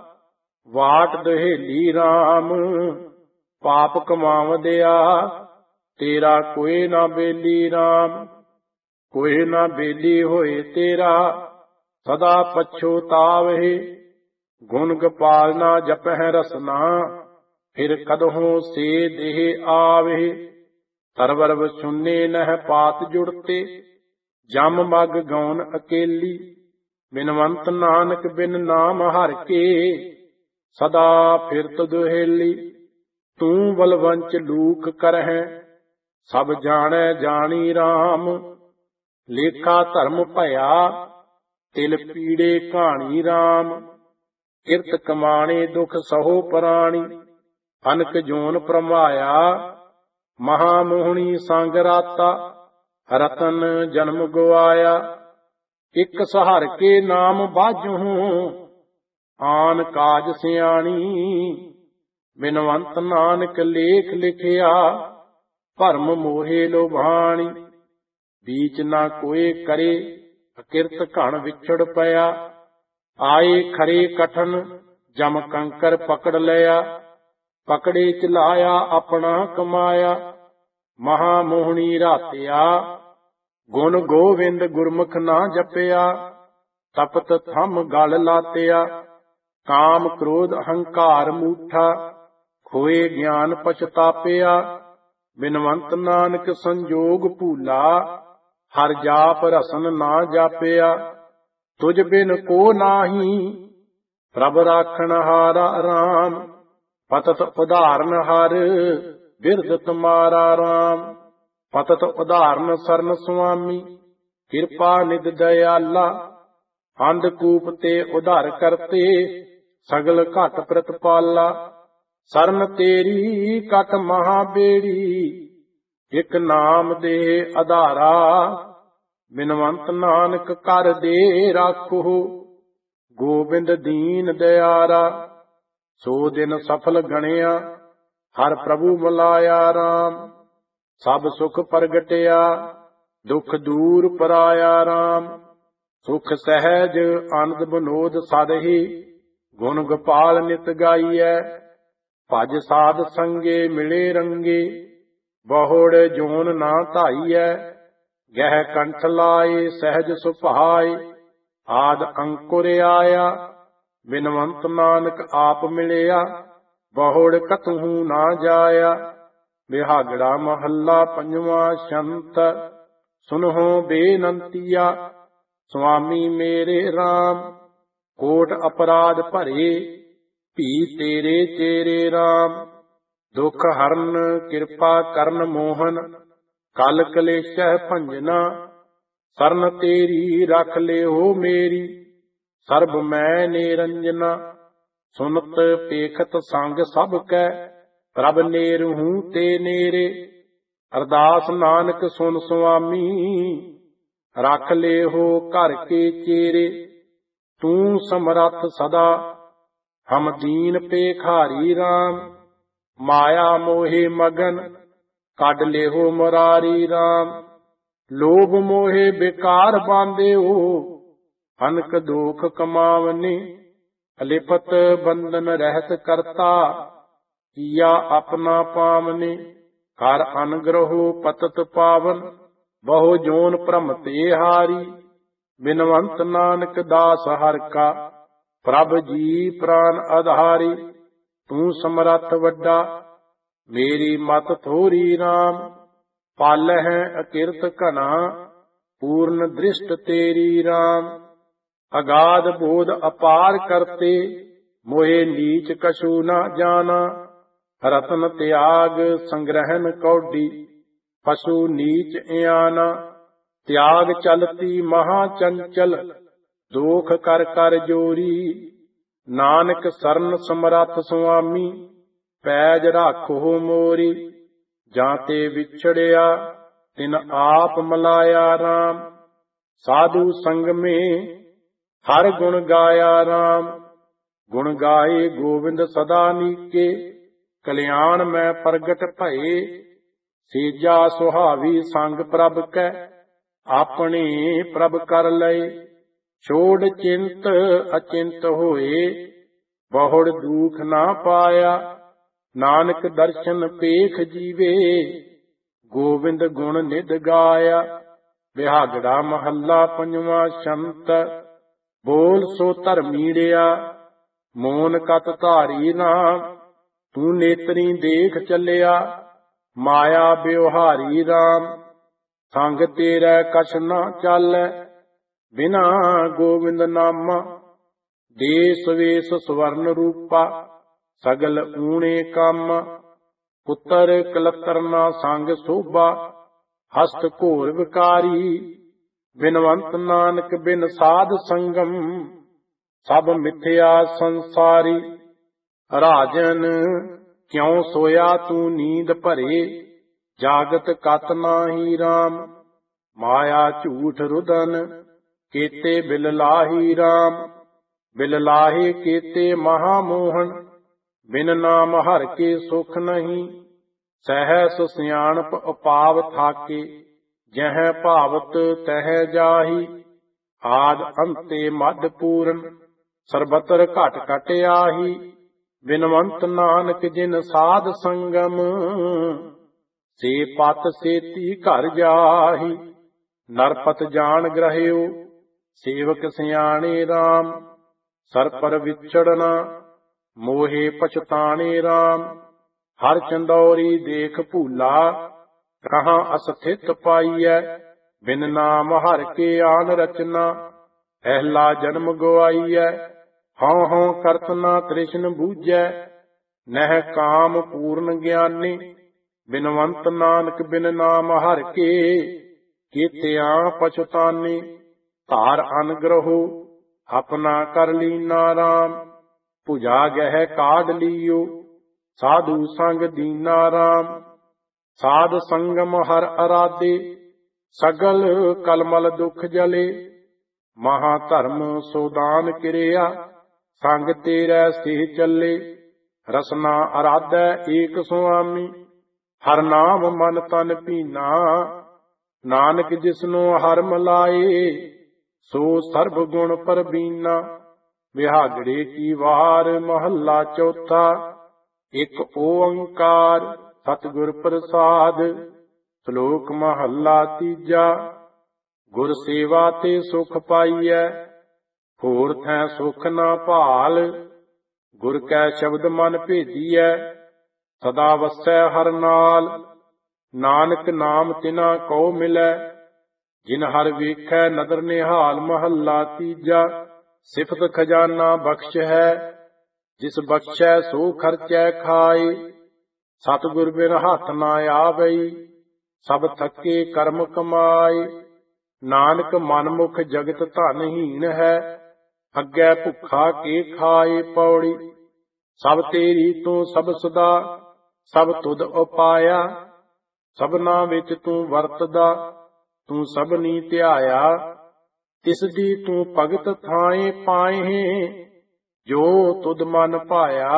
ਵਾਟ ਦੁਹੇਲੀ ਰਾਮ। ਪਾਪ ਕਮਾਵਦਿਆ, ਤੇਰਾ ਕੋਇ ਨਾ ਬੇਲੀ ਰਾਮ। ਕੋਇ ਨਾ ਬੇਲੀ ਹੋਏ ਤੇਰਾ, ਸਦਾ ਪਛੋਤਾਵਹਿ। ਗੁਣ ਗੋਪਾਲ ਨਾ ਜਪਹਿ ਰਸਨਾ, ਫਿਰ ਕਦਹੋਂ ਸੇ ਦੇਹ ਆਵਹਿ। ਤਰਵਰ ਵਸੁੰਨੇ ਨਹਿ ਪਾਤ ਜੁੜਤੇ, ਜਮ ਮਗ ਗੌਨ ਅਕੇਲੀ। ਬਿਨਵੰਤ ਨਾਨਕ ਬਿਨ ਨਾਮ ਹਰਿ ਕੇ, ਸਦਾ ਫਿਰਤ ਦੁਹੇਲੀ। ਤੂੰ ਬਲਵੰਚ ਲੂਕ ਕਰਹਿ, ਸਭ ਜਾਣੈ ਜਾਣੀ ਰਾਮ। ਲੇਖਾ ਧਰਮ ਭਇਆ, ਤਿਲ ਪੀੜੇ ਕਹਾਣੀ ਰਾਮ। ਕਿਰਤ ਕਮਾਣੇ ਦੁਖ ਸਹੋ ਪ੍ਰਾਣੀ, ਅਨਕ ਜੋਨ ਭਰਮਾਇਆ। ਮਹਾਮੋਹਣੀ ਸੰਗ ਰਾਤਾ, ਰਤਨ ਜਨਮ ਗਵਾਇਆ। ਇਕ ਸਹਰ ਕੇ ਨਾਮ ਬਾਝਹੁ, ਆਨ ਕਾਜ ਸਿਆਣੀ। ਬਿਨਵੰਤ ਨਾਨਕ ਲੇਖ ਲਿਖਿਆ, ਭਰਮ ਮੋਹੇ ਲੋਭਾਣੀ। ਬੀਚ ਨਾ ਕੋਏ ਕਰੇ, ਅਕਿਰਤ ਘਣ ਵਿਛੜ ਪਿਆ। ਆਏ ਖਰੇ ਕਠਨ, ਜਮ ਕੰਕਰ ਪਕੜ ਲਿਆ। ਪਕੜੇ ਚਲਾਇਆ ਆਪਣਾ ਕਮਾਇਆ, ਮਹਾਮੋਹਣੀ ਰਾਤਿਆ। ਗੁਣ ਗੋਵਿੰਦ ਗੁਰਮੁਖ ਨਾ ਜਪਿਆ, ਤਪਤ ਥੰਮ ਗਲ ਲਾਤਿਆ। ਕਾਮ ਕ੍ਰੋਧ ਅਹੰਕਾਰ ਮੂਠਾ, ਖੋਏ ਗਿਆਨ ਪਛਤਾਪਿਆ। ਬਿਨਵੰਤ ਨਾਨਕ ਸੰਜੋਗ ਭੂਲਾ, ਹਰ ਜਾਪ ਰਸਨ ਨਾ ਜਾਪਿਆ। ਤੁਝ ਬਿਨ ਕੋ ਨਾਹੀ, ਪ੍ਰਭ ਰਾਖਣ ਹਾਰਾ ਰਾਮ। ਪਤਤ ਉਦਾਹਰਨ ਹਰ, ਬਿਰਧ ਤੁਮਾਰਾ ਰਾਮ। ਪਤਤ ਉਦਾਹਰਨ ਸਰਨ ਸੁਆਮੀ, ਕਿਰਪਾ ਨਿਧ ਦਇਆਲਾ। ਅੰਧਕੂਪ ਤੇ ਉਧਾਰ ਕਰਤੇ, ਸਗਲ ਘਟ ਪ੍ਰਤਪਾਲਾ। ਸਰਨ ਤੇਰੀ ਕਟ ਮਹਾ ਬੇੜੀ, ਇਕ ਨਾਮ ਦੇ ਆਧਾਰਾ। ਬਿਨਵੰਤ ਨਾਨਕ ਕਰ ਦੇ ਰਾਖੋ, ਗੋਬਿੰਦ ਦੀਨ ਦਿਆਰਾ। ਸੋ ਦਿਨ ਸਫਲ ਗਣਿਆ, ਹਰ ਪ੍ਰਭੂ ਮਿਲਾਇਆ ਰਾਮ। ਸਭ ਸੁਖ ਪ੍ਰਗਟਿਆ, ਦੁਖ ਦੂਰ ਪਰਾਇਆ ਰਾਮ। ਸੁਖ ਸਹਿਜ ਆਨੰਦ ਬਨੋਦ ਸਦਹੀ, ਗੁਣ ਗੋਪਾਲ ਨਿਤ ਗਾਈਐ। ਭਜ ਸਾਧ ਸੰਗੇ ਮਿਲੇ ਰੰਗੇ, ਬਹੁੜ ਜੋਨ ਨਾ ਧਾਈਐ। ਗਹਿ ਕੰਠ ਲਾਏ ਸਹਿਜ ਸੁਭਾਏ, ਆਦ ਅੰਕੁਰ ਆਇਆ। ਬਿਨਵੰਤ ਨਾਨਕ ਆਪ ਮਿਲਿਆ, ਬਹੁੜ ਕਤਹੂ ਨਾ ਜਾਇਆ। ਬਿਹਾਗੜਾ ਮਹੱਲਾ ਪੰਜਵਾਂ ਸ਼ੰਤ, ਸੁਨਹੁ ਬੇਨੰਤੀਆ। ਸੁਆਮੀ ਮੇਰੇ RAM, ਕੋਟ ਅਪਰਾਧ ਭਰੇ, ਭੀ ਤੇਰੇ ਚੇਰੇ RAM। ਦੁਖ ਹਰਨ ਕਿਰਪਾ ਕਰਨ ਮੋਹਨ, ਕਲ ਕਲੇਸ਼ਹਿ ਭੰਜਨਾ। ਸਰਨ ਤੇਰੀ ਰਖ ਲਿਓ ਮੇਰੀ, ਸਰਬ ਮੈਂ ਨਿਰੰਜਨਾ। ਸੁਨਤ ਪੇਖਤ ਸੰਗ ਸਭ ਕੈ, ਪ੍ਰਭ ਨੇਰਹੂ ਤੇ ਨੇਰੇ। ਅਰਦਾਸ ਨਾਨਕ ਸੁਨ ਸੁਆਮੀ, ਰਖ ਲਿਓ ਘਰ ਕੇ ਚੇਰੇ। ਤੂੰ ਸਮਰੱਥ ਸਦਾ, ਹਮ ਦੀਨ ਪੇਖਾਰੀ RAM। ਮਾਇਆ ਮੋਹਿ ਮਗਨ, ਕੱਢ ਲਿਓ ਮੁਰਾਰੀ RAM। ਲੋਭ ਮੋਹਿ ਬੇਕਾਰ ਬਾਂਧਿਓ, ਅਨਕ ਦੋਖ ਕਮਾਵਨੇ। ਅਲਿਪਤ ਬੰਧਨ ਰਹਿਤ ਕਰਤਾ, ਕੀਆ ਆਪਣਾ ਪਾਵਨੇ। ਕਰ ਅਨਗ੍ਰਹੋ ਪਤਤ ਪਾਵਨ, ਬਹੁ ਜੋਨ ਭ੍ਰਮ ਤੇ ਹਾਰੀ। ਬਿਨਵੰਤ ਨਾਨਕ ਦਾਸ ਹਰਿ ਕਾ, ਪ੍ਰਭ ਜੀ ਪ੍ਰਾਨ ਆਧਾਰੀ। ਤੂੰ ਸਮਰੱਥ ਵੱਡਾ, ਮੇਰੀ ਮਤ ਥੋਰੀ RAM। ਪਾਲਹਿ ਅਕਿਰਤ ਘਨਾ, ਪੂਰਨ ਦ੍ਰਿਸ਼ਟ ਤੇਰੀ RAM। ਅਗਾਧ ਬੋਧ ਅਪਾਰ ਕਰਤੇ, ਮੋਹਿ ਨੀਚ ਕਛੂ ਨਾ ਜਾਣਾ। ਰਤਨ ਤਿਆਗ ਸੰਗ੍ਰਹਿਨ ਕੌਡੀ, ਪਸ਼ੂ ਨੀਚ ਇਆਨਾ। ਤਿਆਗ ਚਲਤੀ ਮਹਾ ਚੰਚਲ, ਦੋਖ ਕਰ ਕਰ ਜੋਰੀ। ਨਾਨਕ ਸਰਨ ਸਮਰੱਥ ਸੁਆਮੀ, ਪੈਜ ਰਾਖੋ ਮੋਰੀ। ਜਾਂ ਤੇ ਵਿਛੜਿਆ, ਤਿਨ ਆਪ ਮਿਲਾਇਆ RAM। ਸਾਧੂ ਸੰਗ ਮੇ, ਹਰ ਗੁਣ ਗਾਇਆ RAM। ਗੁਣ ਗਾਏ ਗੋਬਿੰਦ ਸਦਾ ਨੀਕੇ, ਕਲਿਆਣ ਮੈਂ ਪ੍ਰਗਟ ਭਏ। ਸੇਜਾ ਸੁਹਾਵੀ ਸੰਗ ਪ੍ਰਭ ਕੈ, ਆਪਣੇ ਪ੍ਰਭ ਕਰ ਲਏ। ਛੋੜ ਚਿੰਤ ਅਚਿੰਤ ਹੋਏ, ਬਹੁੜ ਦੁਖ ਨਾ ਪਾਇਆ। ਨਾਨਕ ਦਰਸ਼ਨ ਪੇਖ ਜੀਵੇ, ਗੋਬਿੰਦ ਗੁਣ ਨਿਧ ਗਾਇਆ। ਬਿਹਾਗੜਾ ਮਹੱਲਾ ਪੰਜਵਾਂ ਸ਼ੰਤ, ਬੋਲ ਸੋ ਧਰਮੀੜਿਆ। ਮੋਨ ਕਤ ਧਾਰੀ RAM, ਤੂੰ ਨੇਤਰੀ ਦੇਖ ਚੱਲਿਆ। ਮਾਇਆ ਬਿਵਹਾਰੀ RAM, ਸੰਗ ਤੇਰਾ ਕਛ ਨਾ ਚਾਲੈ। ਬਿਨਾ ਗੋਬਿੰਦ ਨਾਮਾ। ਦੇਸ ਵੇਸ ਸਵਰਨ ਰੂਪਾ, ਸਗਲ ਊਣੇ ਕਾਮਾ। ਪੁੱਤਰ ਕਲਤਰ ਨਾ ਸੰਗ ਸੋਭਾ, ਹਸਤ ਘੋਰ ਵਿਕਾਰੀ। ਬਿਨਵੰਤ ਨਾਨਕ ਬਿਨ ਸਾਧ ਸੰਗਮ, ਸਭ ਮਿਥਿਆ ਸੰਸਾਰੀ। ਰਾਜਨ ਕਿਉ ਸੋਇਆ ਤੂੰ ਨੀਂਦ ਭਰੇ, ਜਾਗਤ ਕਤ ਨਾਹੀ ਰਾਮ। ਮਾਇਆ ਝੂਠ ਰੁਦਨ, ਕੀਤੇ ਬਿਲ ਲਾਹੀ ਰਾਮ। ਬਿਲ ਲਾਹੇ ਕੀਤੇ ਮਹਾ ਮੋਹਨ, ਬਿਨ ਨਾਮ ਹਰ ਕੇ ਸੁਖ ਨਹੀਂ। ਸਹਿਸ ਸਿਆਣਪ ਅਪਾਵ ਥਾਕੇ, ਜਹ ਭਾਵਤ ਤਹ ਜਾਹੀ। ਆਦ ਅੰਤੇ ਮਧ ਪੂਰਨ, ਸਰਬਤਰ ਘਟ ਘਟ ਆਹੀ। ਬਿਨਵੰਤ ਨਾਨਕ ਜਿਨ ਸਾਧ ਸੰਗਮ, ਸੇ ਪਤ ਸੇਤੀ ਘਰ ਜਾਹੀ। ਨਰਪਤ ਜਾਣ ਗ੍ਰਹਿਓ, ਸੇਵਕ ਸਿਆਣੇ ਰਾਮ। ਸਰ ਪਰ ਵਿਛੜਨਾ, ਮੋਹੇ ਪਛਤਾਣੇ ਰਾਮ। ਹਰ ਚੰਦੌਰੀ ਦੇਖ ਭੂਲਾ, ਕਹਾਂ ਅਸਥਿਤ ਪਾਈਐ। ਬਿਨ ਨਾਮ ਹਰ ਕੇ ਆਨ ਰਚਨਾ, ਪਹਿਲਾ ਜਨਮ ਗਵਾਈਐ। ਹਉ ਹਉ ਕਰਤ ਨਾ ਤ੍ਰਿਸ਼ਨ ਬੂਝੈ, ਨਹਿ ਕਾਮ ਪੂਰਨ ਗਿਆਨੀ। ਬਿਨਵੰਤ ਨਾਨਕ ਬਿਨ ਨਾਮ ਹਰ ਕੇ, ਕੀਤਿਆਂ ਪਛਤਾਨੀ। ਧਾਰ ਅਨਗ੍ਰਹੋ, ਆਪਣਾ ਕਰ ਲੀਨਾ ਰਾਮ। ਭੁਜਾ ਗਹਿ ਕਾਢ ਲੀਓ, ਸਾਧੂ ਸੰਗ ਦੀਨਾ ਰਾਮ। ਸਾਧ ਸੰਗਮ ਹਰ ਅਰਾਧੇ, ਸਗਲ ਕਲਮਲ ਦੁਖ ਜਲੇ। ਮਹਾ ਧਰਮ ਸੋਦਾਨ ਕਿਰਿਆ, ਸੰਗ ਤੇਰੈ ਸੇ ਚੱਲੇ। ਰਸਨਾ ਅਰਾਧੈ ਏਕ ਸੁਆਮੀ, ਹਰ ਨਾਮ ਮਨ ਤਨ ਭੀਨਾ। ਨਾਨਕ ਜਿਸਨੂੰ ਹਰ ਮਿਲਾਏ, ਸੋ ਸਰਬ ਗੁਣ ਪਰਬੀਨਾ। ਵਿਹਾਗੜੇ ਕੀ ਵਾਰ ਮਹੱਲਾ ਚੌਥਾ, ਇੱਕ ਓੰਕਾਰ ਸਤਿਗੁਰ ਪ੍ਰਸਾਦ। ਸ਼ਲੋਕ ਮਹੱਲਾ ਤੀਜਾ। ਗੁਰ ਸੇਵਾ ਤੇ ਸੁਖ ਪਾਈਐ, ਹੋਰ ਥੈ ਸੁਖ ਨਾ ਭਾਲ। ਗੁਰ ਕੈ ਸ਼ਬਦ ਮਨ ਭੇਦੀਐ, ਸਦਾ ਵਸੈ ਹਰ ਨਾਲ। ਨਾਨਕ ਨਾਮ ਤਿਨਾ ਕਉ ਮਿਲੈ, ਜਿਨ ਹਰ ਵੇਖੈ ਨਦਰ ਨਿਹਾਲ। ਮਹੱਲਾ ਤੀਜਾ। ਸਿਫਤ ਖਜ਼ਾਨਾ ਬਖਸ਼ ਹੈ, ਜਿਸ ਬਖਸ਼ੈ ਸੋ ਖਰਚੈ ਖਾਏ। ਸਤਿਗੁਰ ਬਿਨ ਹੱਥ ਨਾ ਆਵਈ, ਸਭ ਥੱਕੇ ਕਰਮ ਕਮਾਏ। ਨਾਨਕ ਮਨਮੁਖ ਜਗਤ ਧਨਹੀਣ ਹੈ, ਅੱਗੇ ਭੁੱਖਾ ਕੇ ਖਾਏ। ਪੌੜੀ। ਸਭ ਤੇਰੀ ਤੂੰ ਸਭ ਸਦਾ, ਸਭ ਤੁਧ ਉਪਾਇਆ। ਸਭਨਾ ਵਿੱਚ ਤੂੰ ਵਰਤਦਾ, ਤੂੰ ਸਭਨੀ ਧਿਆਇਆ। ਤਿਸ ਦੀ ਤੂੰ ਭਗਤ ਥਾਏ ਪਾਏ, ਜੋ ਤੁਧ ਮਨ ਭਾਇਆ।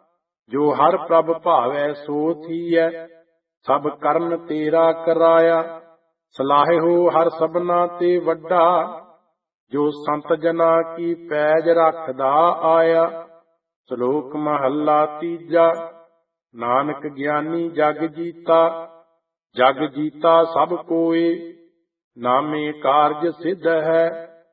ਜੋ ਹਰ ਪ੍ਰਭ ਭਾਵੈ ਸੋ ਥੀਐ, ਸਭ ਕਰਨ ਤੇਰਾ ਕਰਾਇਆ। ਸਲਾਹਿਓ ਹਰ ਸਭਨਾ ਤੇ ਵੱਡਾ, ਜੋ ਸੰਤ ਜਨਾ ਕੀ ਪੈਜ ਰੱਖਦਾ ਆਇਆ। ਸ਼ਲੋਕ ਮਹੱਲਾ ਤੀਜਾ। ਨਾਨਕ ਗਿਆਨੀ ਜਗ ਜੀਤਾ, ਜਗ ਜੀਤਾ ਸਭ ਕੋਏ। ਨਾਮੇ ਕਾਰਜ ਸਿੱਧ ਹੈ,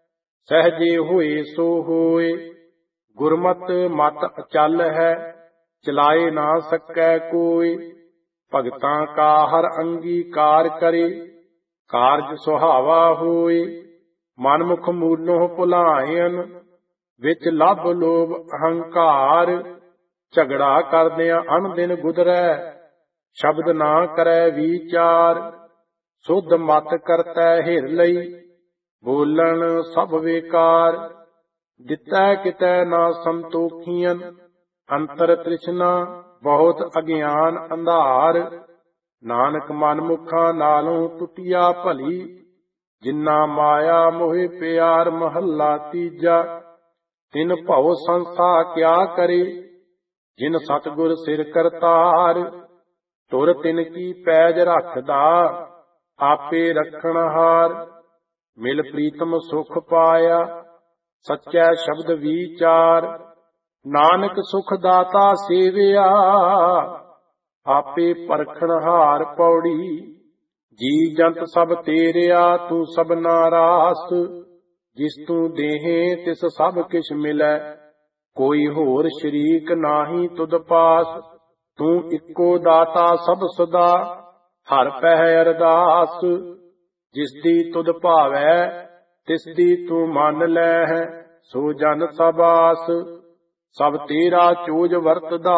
ਸਹਜੇ ਹੋਏ ਸੋ ਹੋਏ। ਗੁਰਮਤਿ ਮਤ ਅਚਲ ਹੈ, ਚਲਾਏ ਨਾ ਸਕੈ ਕੋਈ। ਭਗਤਾਂ ਕਾ ਹਰ ਅੰਗੀਕਾਰ ਕਰੇ, ਕਾਰਜ ਸੁਹਾਵਾ ਹੋਏ। ਮਨਮੁਖ ਮੂਲੋਂ ਭੁਲਾਇਨ, ਵਿੱਚ ਲੱਭ ਲੋਭ ਅਹੰਕਾਰ। ਝਗੜਾ ਕਰਦਿਆਂ ਅਣਦਿਨ ਗੁਦਰੈ, ਸ਼ਬਦ ਨਾ ਕਰੈ ਵਿਚਾਰ। ਸੁਧ ਮਤ ਕਰਤੈ ਹਿਰ ਲਈ, ਬੋਲਣ ਸਭ ਵੇਕਾਰ। ਦਿੱਤੈ ਕਿਤੈ ਨਾ ਸੰਤੋਖੀਅਨ, ਅੰਤਰ ਤ੍ਰਿਸ਼ਨਾ ਬਹੁਤ ਅਗਿਆਨ ਅੰਧਾਰ। ਨਾਨਕ ਮਨਮੁਖਾਂ ਨਾਲੋਂ ਟੁੱਟਿਆ ਭਲੀ, ਜਿੰਨਾ ਮਾਇਆ ਮੋਹਿ ਪਿਆਰ। ਮਹੱਲਾ ਤੀਜਾ। ਤਿਨ ਭਉ ਸੰਸਾ ਕਿਆ ਕਰੇ, ਜਿਨ ਸਤਿਗੁਰ ਸਿਰ ਕਰਤਾਰ। ਤੁਰ ਤਿਨ ਕੀ ਪੈਜ ਰੱਖਦਾ, ਆਪੇ ਰੱਖਣ ਹਾਰ। ਮਿਲ ਪ੍ਰੀਤਮ ਸੁਖ ਪਾਇਆ, ਸੱਚੈ ਸ਼ਬਦ ਵਿਚਾਰ। ਨਾਨਕ ਸੁਖ ਦਾਤਾ ਸੇਵਿਆ, ਆਪੇ ਪਰਖਣ ਹਾਰ। ਪੌੜੀ। ਜੀ ਜੰਤ ਸਭ ਤੇਰਿਆ, ਤੂੰ ਸਭਨਾ ਰਾਸ। ਜਿਸ ਤੂੰ ਦੇਹੇ ਤਿਸ ਸਭ ਕਿਛ ਮਿਲੈ, ਕੋਈ ਹੋਰ ਸ਼ਰੀਕ ਨਾਹੀ ਤੁਧ ਪਾਸ। ਤੂੰ ਇੱਕੋ ਦਾਤਾ ਸਭ ਸਦਾ, ਹਰ ਪਹਿ ਅਰਦਾਸ। ਜਿਸ ਦੀ ਤੁਧ ਭਾਵੈ ਤਿਸ ਦੀ ਤੂੰ ਮੰਨ ਲੈ ਹੈ, ਸੋ ਜਨ ਸਭ ਆਸ। ਸਭ ਤੇਰਾ ਚੋਜ ਵਰਤਦਾ,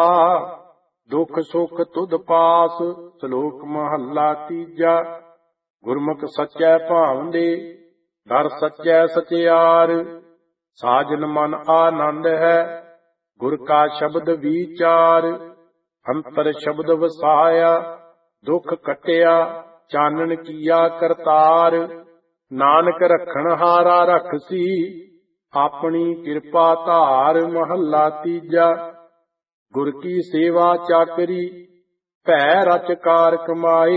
ਦੁਖ ਸੁਖ ਤੁਧ ਪਾਸ। ਸ਼ਲੋਕ ਮਹੱਲਾ ਤੀਜਾ। ਗੁਰਮੁਖ ਸੱਚੈ ਭਾਵੰਦੇ, ਡਰ ਸੱਚੈ ਸਚਿਆਰ। ਸਾਜਨ ਮਨ ਆਨੰਦ ਹੈ, ਗੁਰ ਕਾ ਸ਼ਬਦ ਵਿਚਾਰ। ਅੰਤਰ ਸ਼ਬਦ ਵਸਾਇਆ, ਦੁਖ ਕਟਿਆ, ਚਾਨਣ ਕੀਆ ਕਰਤਾਰ। ਨਾਨਕ ਰੱਖਣ ਹਾਰਾ ਰਖਸੀ, ਆਪਣੀ ਕਿਰਪਾ ਧਾਰ। ਮਹੱਲਾ ਤੀਜਾ। ਗੁਰ ਕੀ ਸੇਵਾ ਚਾਕਰੀ, ਭੈ ਰਚ ਕਾਰ ਕਮਾਏ।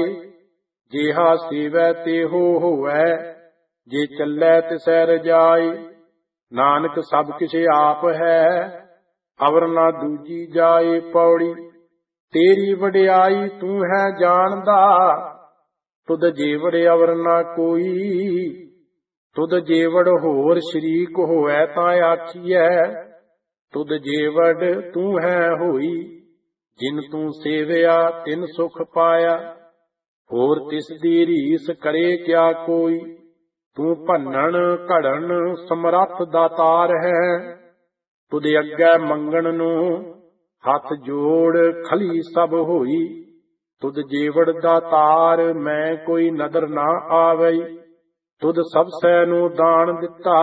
ਜੇਹਾ ਸੇਵੈ ਤੇਹੋ ਹੋਵੈ, ਜੇ ਚੱਲੈ ਤਿਸੈ ਰਜਾਈ। ਨਾਨਕ ਸਭ ਕਿਛ ਆਪ ਹੈ, ਅਵਰ ਨਾ ਦੂਜੀ ਜਾਏ। ਪੌੜੀ। ਤੇਰੀ ਵਡਿਆਈ ਤੂੰ ਹੈ ਜਾਣਦਾ, ਤੁਧ ਜੇਵੜ ਅਵਰ ਨਾ ਕੋਈ। ਤੁਧ ਜੇਵੜ ਹੋਰ ਸ਼ਰੀਕ ਹੋਵੈ ਤਾਂ ਆਖੀਐ, ਤੁਧ ਜੇਵੜ ਤੂੰ ਹੈ ਹੋਈ। ਜਿਨ ਤੂੰ ਸੇਵਿਆ ਤਿਨ ਸੁਖ ਪਾਇਆ, ਹੋਰ ਤਿਸ ਦੀ ਰੀਸ ਕਰੇ ਕਿਆ ਕੋਈ। ਤੂੰ ਭੰਨਣ ਘੜਨ ਸਮਰੱਥ ਦਾਤਾਰ ਹੈ, ਤੁਧ ਅੱਗੇ ਮੰਗਣ ਨੂੰ ਹੱਥ ਜੋੜ ਖਲੀ ਸਭ ਹੋਈ। ਤੁਧ ਜੇਵੜ ਦਾਤਾਰ ਮੈਂ ਕੋਈ ਨਦਰ ਨਾ ਆਵਈ। ਤੁਧ ਸਭ ਸੈ ਨੂੰ ਦਾਨ ਦਿੱਤਾ,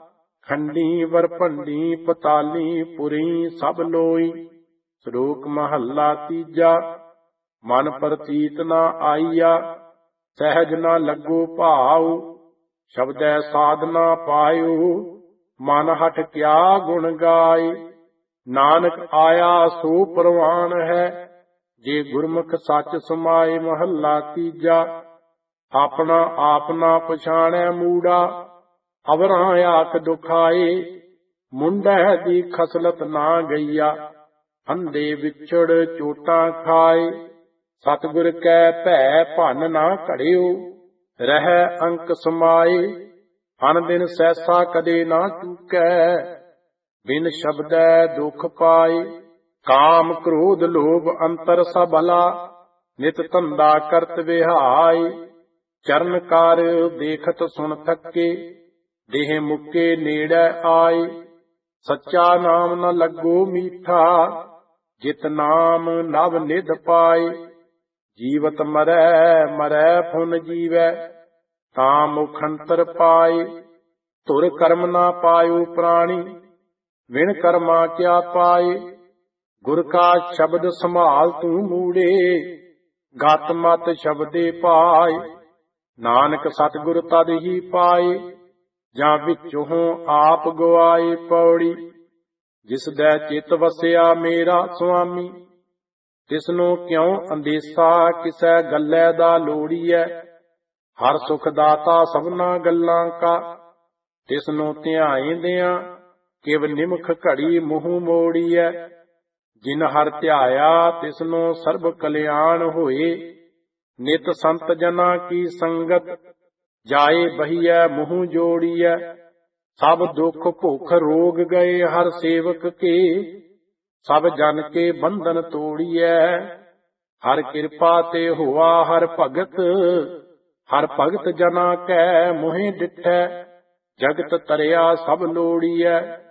ਖੰਡੀ ਵਰਭੰਡੀ ਪਤਾਲੀ ਪੁਰੀ ਸਭ ਲੋਈ। ਸ਼ਲੋਕ ਮਹੱਲਾ ਤੀਜਾ। ਮਨ ਪ੍ਰਤੀਤ ਨਾ ਆਈਆ, ਸਹਿਜ ਨਾ ਲੱਗੋ ਭਾਉ। ਸ਼ਬਦੈ ਸਾਧ ਨਾ ਪਾਇਓ, ਮਨ ਹਠ ਕਿਆ ਗੁਣ ਗਾਏ। ਨਾਨਕ ਆਇਆ ਸੋ ਪ੍ਰਵਾਨ ਹੈ, ਜੇ ਗੁਰਮੁਖ ਸੱਚ ਸਮਾਏ। ਮਹੱਲਾ ਤੀਜਾ। ਆਪਣਾ ਆਪ ਨਾ ਪਛਾਣੈ ਮੂੜਾ, ਅਵਰਾਂ ਆਖ ਦੁਖਾਏ। ਮੁੰਡੈ ਦੀ ਖਸਲਤ ਨਾ ਗਈਆ, ਅੰਧੇ ਵਿਛੜ ਚੋਟਾਂ ਖਾਏ। ਸਤਿਗੁਰ ਕੈ ਭੈ ਭੰਨ ਨਾ ਘੜਿਓ, ਰਹਿ ਅੰਕ ਸਮਾਏ। ਅਨ ਦਿਨ ਸੈਸਾ ਕਦੇ ਨਾ ਚੂਕੈ, ਬਿਨ ਸ਼ਬਦੈ ਦੁਖ ਪਾਏ। ਕਾਮ ਕ੍ਰੋਧ ਲੋਭ ਅੰਤਰ ਸਬਲਾ, ਨਿਤ ਧੰਦਾ ਕਰਤ ਵਿਹਾਈ। ਚਰਨ ਕਾਰ ਦੇਖਤ ਸੁਣ ਥੱਕੇ, ਦੇਹ ਮੁੱਕੇ ਨੇੜੇ ਆਏ। ਸੱਚਾ ਨਾਮ ਨ ਲੱਗੋ ਮੀਠਾ, ਜਿਤ ਨਾਮ ਨਵ ਨਿਧ ਪਾਏ। ਜੀਵਤ ਮਰੈ ਮਰੈ ਫੁਨ ਜੀਵੈ, ਤਾਂ ਮੁਖ ਅੰਤਰ ਪਾਏ। ਧੁਰ ਕਰਮ ਨਾ ਪਾਇਓ ਪ੍ਰਾਣੀ, ਵਿਣ ਕਰਮਾ ਕਿਆ ਪਾਏ। ਗੁਰ ਕਾ ਸ਼ਬਦ ਸੰਭਾਲ ਤੂੰ ਮੂੜੇ, ਗਤ ਮਤ ਸ਼ਬਦੇ ਪਾਏ। ਨਾਨਕ ਸਤਿਗੁਰ ਤਦ ਹੀ ਪਾਏ, ਜਾਂ ਵਿੱਚੋਂ ਆਪ ਗਵਾਏ। ਪੌੜੀ। ਜਿਸ ਦੈ ਚਿਤ ਵਸਿਆ ਮੇਰਾ ਸੁਆਮੀ, ਤਿਸਨੂੰ ਕਿਉ ਅੰਦੇਸਾ ਕਿਸੈ ਗੱਲੇ ਦਾ ਲੋੜੀਐ। ਹਰ ਸੁਖ ਦਾਤਾ ਸਭਨਾ ਗੱਲਾਂ ਕਾ, ਤਿਸਨੂੰ ਧਿਆਇਂਦਿਆਂ ਕਿਵ ਨਿਮਖ ਘੜੀ ਮੂੰਹ ਮੋੜੀਐ। ਜਿਨ ਹਰ ਧਿਆਇਆ ਤਿਸਨੂੰ ਸਰਬ ਕਲਿਆਣ ਹੋਏ। ਨਿਤ ਸੰਤ ਜਨਾ ਕੀ ਸੰਗਤ, ਜਾਏ ਬਹੀਐ ਮੂੰਹ ਜੋੜੀਐ। ਸਭ ਦੁਖ ਭੁਖ ਰੋਗ ਗਏ ਹਰ ਸੇਵਕ ਕੇ, ਸਭ ਜਨ ਕੇ ਬੰਧਨ ਤੋੜੀਐ। ਹਰ ਕਿਰਪਾ ਤੇ ਹੋਆ ਹਰ ਭਗਤ, ਹਰ ਭਗਤ ਜਨਾ ਕੈ ਮੋਹਿ ਡਿਠੈ। ਜਗਤ ਤਰਿਆ ਸਭ ਲੋੜੀਐ।